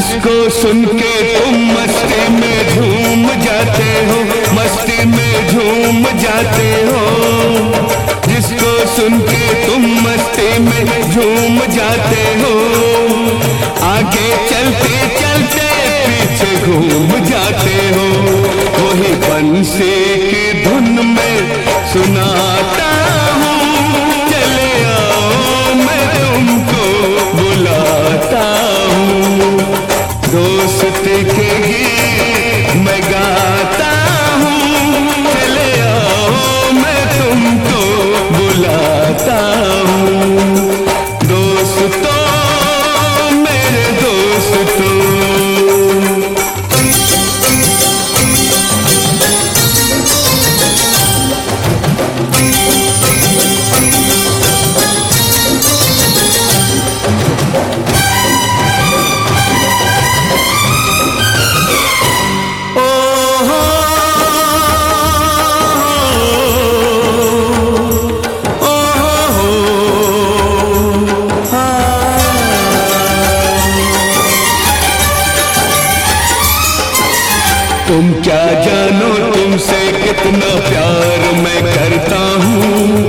जिसको सुन के तुम मस्ती में झूम जाते हो, मस्ती में झूम जाते हो। जिसको सुन के तुम मस्ती में झूम जाते हो, आगे चलते चलते पीछे घूम जाते हो। वही बंसी की धुन में सुनाता हूँ, चले आओ मैं तुमको बुलाता हूँ। दोस्ती के गीत मैं गाता हूँ, चले आओ मैं तुमको बुलाता हूँ। दोस्तों मेरे दोस्तों, तुम क्या जानो तुमसे कितना प्यार मैं करता हूँ।